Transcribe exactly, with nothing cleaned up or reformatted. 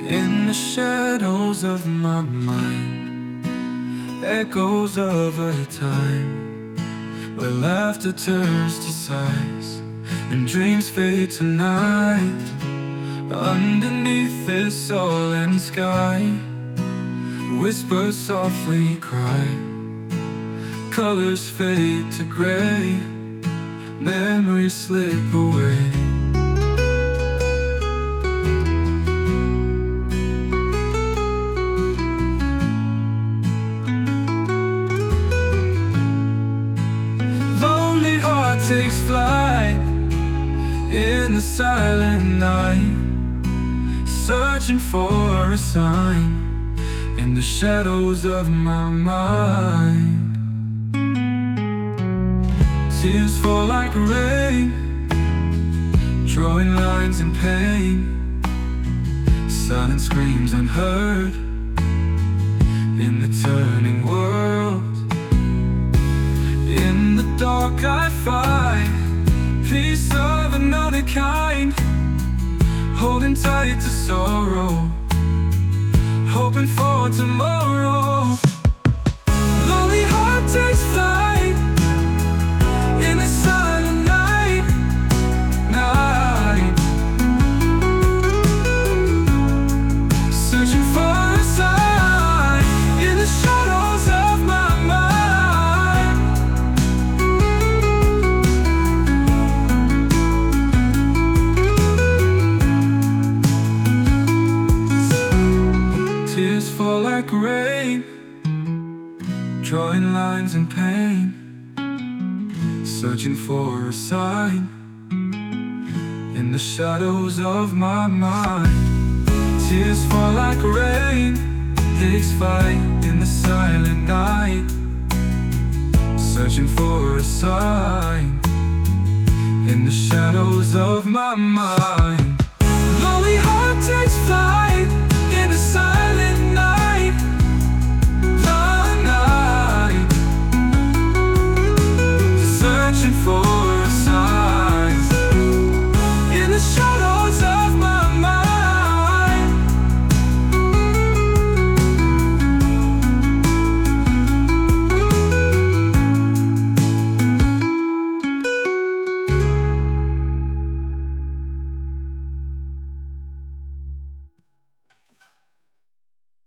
In the shadows of my mind, echoes of a time where laughter turns to sighs and dreams fade to night. Underneath this sullen sky, whispers softly cry. Colors fade to gray, memories slip away. Lonely heart takes flight in the silent night, searching for a sign in the shadows of my mind. Tears fall like rain, drawing lines in pain. Silence screams unheard in the turning world. In the dark I find peace of another kind, holding tight to sorrow, hoping for tomorrow. Lonely heart takes flight in the silent night, night, searching for a sign in the shadows of my mind. Tears fall like rain, drawing lines in pain. Searching for a sign in the shadows of my mind. Tears fall like rain, takes flight in the silent night, searching for a sign in the shadows of my mind.